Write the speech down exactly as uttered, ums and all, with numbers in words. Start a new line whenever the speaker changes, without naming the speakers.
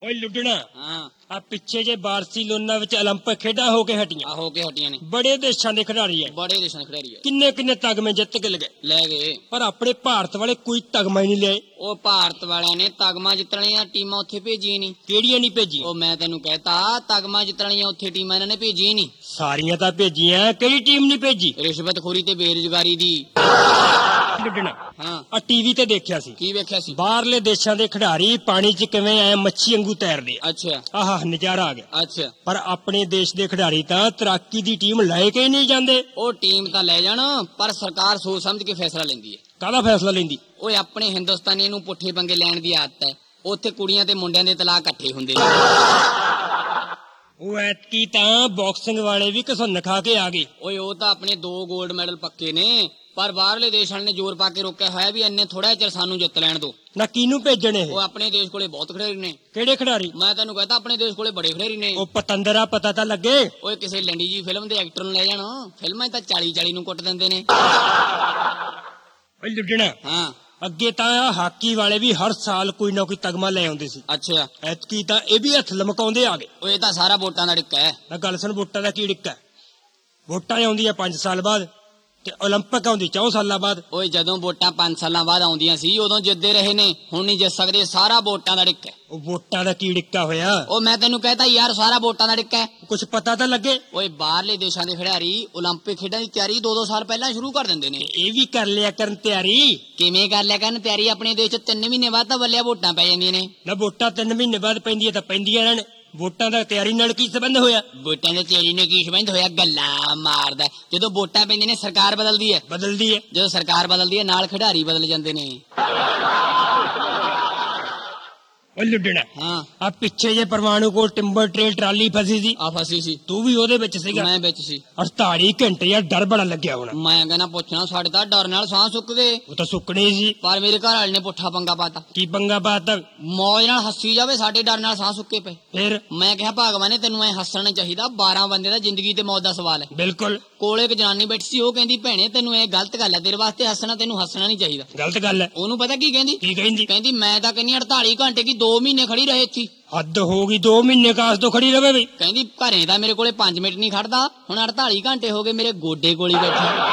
ਓਏ ਲੁੱਡਣਾ
ਹਾਂ
ਆ ਪਿੱਛੇ ਜੇ ਬਾਰਸੀਲੋਨਾ ਵਿੱਚ 올림픽 ਖੇਡਾਂ ਹੋ ਕੇ ਹਟੀਆਂ
ਆ ਹੋ ਕੇ ਹਟੀਆਂ ਨੇ।
ਬੜੇ ਦੇਸ਼ਾਂ ਦੇ ਖਿਡਾਰੀ ਐ,
ਬੜੇ ਦੇਸ਼ਾਂ ਦੇ ਖਿਡਾਰੀ ਐ,
ਕਿੰਨੇ ਕਿੰਨੇ ਤਗਮੇ ਜਿੱਤ ਕੇ ਲਗੇ
ਲੈ ਗਏ।
ਪਰ ਆਪਣੇ ਭਾਰਤ ਵਾਲੇ ਕੋਈ ਤਗਮਾ ਹੀ ਨਹੀਂ ਲਿਆਏ।
ਉਹ ਭਾਰਤ ਵਾਲਿਆਂ ਨੇ ਤਗਮਾ ਜਿੱਤਣ ਵਾਲੀਆਂ ਟੀਮਾਂ ਉੱਥੇ ਭੇਜੀਆਂ ਨਹੀਂ।
ਕਿਹੜੀਆਂ ਨਹੀਂ ਭੇਜੀਆਂ?
ਉਹ ਮੈਂ ਤੈਨੂੰ ਕਹਿਤਾ ਤਗਮਾ ਜਿੱਤਣ ਵਾਲੀਆਂ ਉੱਥੇ ਟੀਮਾਂ ਇਹਨਾਂ ਨੇ ਭੇਜੀਆਂ ਨਹੀਂ।
ਸਾਰੀਆਂ ਤਾਂ ਭੇਜੀਆਂ, ਕਿਹੜੀ ਟੀਮ ਨਹੀਂ ਭੇਜੀ?
ਰਿਸ਼ਵਤਖੋਰੀ ਤੇ ਬੇਰੁਜ਼ਗਾਰੀ ਦੀ।
ਲੁੱਡਣਾ
ਹਾਂ
ਆ ਟੀਵੀ ਤੇ ਦੇਖਿਆ ਸੀ,
ਕੀ ਵੇਖਿਆ ਸੀ?
ਬਾਹਰਲੇ ਦੇਸ਼ਾਂ ਦੇ ਖਿਡਾਰੀ ਪਾਣੀ 'ਚ ਕਿਵੇਂ ਐ ਮੱਛੀ ਵਾਂਗੂ ਤੈਰਦੇ ਆ।
ਅੱਛਾ
ਆਹ ਨਜ਼ਾਰਾ ਆ ਗਿਆ।
ਅੱਛਾ
ਪਰ ਆਪਣੇ ਦੇਸ਼ ਦੇ ਖਿਡਾਰੀ ਤਾਂ ਤੈਰਾਕੀ ਦੀ ਟੀਮ ਲੈ ਕੇ ਹੀ ਨਹੀਂ ਜਾਂਦੇ।
ਉਹ ਟੀਮ ਤਾਂ ਲੈ ਜਾਣ, ਪਰ ਸਰਕਾਰ ਸੋਚ ਸਮਝ ਕੇ ਫੈਸਲਾ ਲੈਂਦੀ ਹੈ।
ਕਾਹਦਾ ਫੈਸਲਾ ਲੈਂਦੀ?
ਓਏ ਆਪਣੇ ਹਿੰਦੁਸਤਾਨੀ ਨੂੰ ਪੁੱਠੇ ਪੰਗੇ ਲੈਣ ਦੀ ਆਦਤ ਹੈ। ਉੱਥੇ ਕੁੜੀਆਂ ਤੇ ਮੁੰਡਿਆਂ ਦੇ ਤਲਾਕ ਇਕੱਠੇ ਹੁੰਦੇ ਨੇ।
ਉਹ ਐਤਕੀ ਤਾਂ ਬਾਕਸਿੰਗ ਵਾਲੇ ਵੀ ਘਸੁੰਨ ਖਾ ਕੇ ਆ ਗਏ।
ਓਏ ਉਹ ਤਾਂ ਆਪਣੇ ਦੋ 골ਡ ਮੈਡਲ ਪੱਕੇ ਨੇ, ਪਰ ਬਾਹਰਲੇ ਦੇਸ਼ਾਂ ਨੇ ਜ਼ੋਰ ਪਾ ਕੇ ਰੋਕਿਆ ਹੋਇਆ ਵੀ ਇੰਨੇ ਥੋੜਾ ਚਿਰ ਸਾਨੂੰ ਜਿੱਤ ਲੈਣ ਦੋ।
ਨਾ ਕਿਹਨੂੰ ਭੇਜਣ ਇਹ?
ਉਹ ਆਪਣੇ ਦੇਸ਼ ਕੋਲੇ ਬਹੁਤ ਖਿਡਾਰੀ ਨੇ।
ਕਿਹੜੇ ਖਿਡਾਰੀ?
ਮੈਂ ਤੈਨੂੰ ਕਹਤਾ ਆਪਣੇ ਦੇਸ਼ ਕੋਲੇ ਬੜੇ ਖਿਡਾਰੀ ਨੇ।
ਉਹ ਪਤੰਦਰਾ ਪਤਾ ਤਾਂ ਲੱਗੇ।
ਓਏ ਕਿਸੇ ਲੰਡੀ ਜੀ ਫਿਲਮ ਦੇ ਐਕਟਰ ਨੂੰ ਲੈ ਜਾਣ, ਫਿਲਮਾਂ 'ਚ ਤਾਂ ਚਾਲੀ ਚਾਲੀ ਨੂੰ ਕੁੱਟ ਦਿੰਦੇ ਨੇ।
ਓਏ ਲੁੱਡਣਾ
ਹਾਂ
ਅੱਗੇ ਤਾਂ ਹਾਕੀ ਵਾਲੇ ਵੀ ਹਰ ਸਾਲ ਕੋਈ ਨਾ ਕੋਈ ਤਗਮਾ ਲੈ ਆਉਂਦੇ ਸੀ।
ਅੱਛਾ
ਐਤਕੀ ਤਾਂ ਇਹ ਵੀ ਹੱਥ ਲਮਕਾਉਂਦੇ ਆ ਗਏ।
ਓਏ ਇਹ ਤਾਂ ਸਾਰਾ ਵੋਟਾਂ ਦਾ ਡਿੱਕਾ ਹੈ।
ਨਾ ਗੱਲ ਸੁਣ, ਵੋਟਾਂ ਦਾ ਕੀ ਡਿੱਕਾ? ਵੋਟਾਂ ਆਉਂਦੀਆਂ ਪੰਜ ਸਾਲ ਬਾਅਦ ਤੇ 올림픽 ਆਉਂਦੀ ਚੌ ਸਾਲਾਂ ਬਾਅਦ।
ਓਏ ਜਦੋਂ ਵੋਟਾਂ ਪੰਜ ਸਾਲਾਂ ਬਾਅਦ ਆਉਂਦੀਆਂ ਸੀ ਉਦੋਂ ਜਿੱਤਦੇ ਰਹੇ ਨੇ, ਹੁਣ ਨਹੀਂ ਜਿੱਤ ਸਕਦੇ। ਸਾਰਾ ਵੋਟਾਂ ਦਾ ਡਿੱਕਾ ਹੈ।
ਉਹ ਵੋਟਾਂ ਦਾ ਕੀ ਡਿੱਕਾ ਹੋਇਆ?
ਉਹ ਮੈਂ ਤੈਨੂੰ ਕਹਤਾ ਯਾਰ ਸਾਰਾ ਵੋਟਾਂ ਦਾ ਡਿੱਕਾ ਹੈ।
ਕੁਛ ਪਤਾ ਤਾਂ ਲੱਗੇ।
ਓਏ ਬਾਹਰਲੇ ਦੇਸ਼ਾਂ ਦੇ ਖਿਡਾਰੀ 올림픽 ਖੇਡਾਂ ਦੀ ਤਿਆਰੀ ਦੋ ਦੋ ਸਾਲ ਪਹਿਲਾਂ ਸ਼ੁਰੂ ਕਰ ਦਿੰਦੇ ਨੇ।
ਇਹ ਵੀ ਕਰ ਲਿਆ ਕਰਨ ਤਿਆਰੀ।
ਕਿਵੇਂ ਕਰ ਲਿਆ ਕਰਨ ਤਿਆਰੀ? ਆਪਣੇ ਦੇਸ਼ 'ਚ ਤਿੰਨ ਮਹੀਨੇ ਬਾਅਦ ਤਾਂ ਬੱਲਿਆ ਵੋਟਾਂ ਪੈ ਜਾਂਦੀਆਂ ਨੇ।
ਨਾ ਵੋਟਾਂ ਤਿੰਨ ਮਹੀਨੇ ਬਾਅਦ ਪੈਂਦੀਆਂ ਤਾਂ ਪੈਂਦੀਆਂ ਰਹਿਣ। ਵੋਟਾਂ ਦਾ ਤਿਆਰੀ ਨਾਲ ਕੀ ਸੰਬੰਧ ਹੋਇਆ?
ਵੋਟਾਂ ਦੇ ਤਿਆਰੀ ਨੇ ਕੀ ਸੰਬੰਧ ਹੋਇਆ? ਗੱਲਾਂ ਮਾਰਦਾ। ਜਦੋਂ ਵੋਟਾਂ ਪੈਂਦੀਆਂ ਨੇ ਸਰਕਾਰ ਬਦਲਦੀ ਹੈ।
ਬਦਲਦੀ ਹੈ।
ਜਦੋਂ ਸਰਕਾਰ ਬਦਲਦੀ ਹੈ ਨਾਲ ਖਿਡਾਰੀ ਬਦਲ ਜਾਂਦੇ ਨੇ।
ਉਹ ਲੁੱਡਣਾ
ਹਾਂ
ਆ ਪਿੱਛੇ ਜੇ ਪਰਮਾਣੂ ਕੋਲ ਟਿੰਬਰ ਟ੍ਰੇਲ ਟਰਾਲੀ ਫਸੀ ਸੀ,
ਆ ਫਸੀ ਸੀ।
ਤੂੰ ਵੀ ਉਹਦੇ ਵਿੱਚ ਸੀਗਾ।
ਮੈਂ ਵਿੱਚ ਸੀ।
ਅੜਤਾਲੀ ਘੰਟੇ ਯਾਰ ਡਰ ਬੜਾ ਲੱਗਿਆ ਹੋਣਾ।
ਮੈਂ ਕਹਿੰਦਾ ਪੁੱਛਣਾ, ਸਾਡੇ ਤਾਂ ਡਰ ਨਾਲ ਸਾਹ ਸੁੱਕ ਗਏ।
ਉਹ ਤਾਂ ਸੁੱਕਣੀ ਸੀ,
ਪਰ ਮੇਰੇ ਘਰ ਵਾਲੇ ਨੇ ਪੁੱਠਾ ਪੰਗਾ ਪਾਤਾ।
ਕੀ ਪੰਗਾ ਪਾਤਾ?
ਮੌਜ ਨਾਲ ਹੱਸੀ ਜਾਵੇ, ਸਾਡੇ ਡਰ ਨਾਲ ਸਾਹ ਸੁੱਕੇ ਪਏ।
ਫਿਰ
ਮੈਂ ਕਿਹਾ ਭਗਵਾਨ ਨੇ ਤੈਨੂੰ ਐ ਹੱਸਣਾ ਚਾਹੀਦਾ, ਬਾਰਾਂ ਬੰਦੇ ਦਾ ਜ਼ਿੰਦਗੀ ਤੇ ਮੌਤ ਦਾ ਸਵਾਲ ਹੈ।
ਬਿਲਕੁਲ।
ਕੋਲੇ ਇੱਕ ਜਨਾਨੀ ਬੈਠੀ ਸੀ, ਉਹ ਕਹਿੰਦੀ ਭੈਣੇ ਤੈਨੂੰ ਇਹ ਗਲਤ ਗੱਲ ਹੈ, ਤੇਰੇ ਵਾਸਤੇ ਹੱਸਣਾ, ਤੈਨੂੰ ਹੱਸਣਾ ਨਹੀਂ ਚਾਹੀਦਾ।
ਗਲਤ ਗੱਲ ਹੈ।
ਉਹਨੂੰ ਪਤਾ ਕੀ ਕਹਿੰਦੀ?
ਕੀ ਕਹਿੰਦੀ?
ਕਹਿੰਦੀ ਮੈਂ ਤਾਂ ਕਹਿੰਦੀ ਅੜਤਾਲੀ ਘੰਟੇ ਕੀ ਦੋ ਮਹੀਨੇ ਖੜੀ ਰਹੇ ਇੱਥੇ।
ਹੱਦ ਹੋ ਗਈ, ਦੋ ਮਹੀਨੇ ਕਾਸ ਤੋਂ ਖੜੀ ਰਵੇ ਬਈ।
ਕਹਿੰਦੀ ਘਰੇ ਤਾਂ ਮੇਰੇ ਕੋਲੇ ਪੰਜ ਮਿੰਟ ਨਹੀਂ ਖੜਦਾ, ਹੁਣ ਅੜਤਾਲੀ ਘੰਟੇ ਹੋ ਗਏ ਮੇਰੇ ਗੋਡੇ ਕੋਲ ਹੀ ਬੈਠਾ।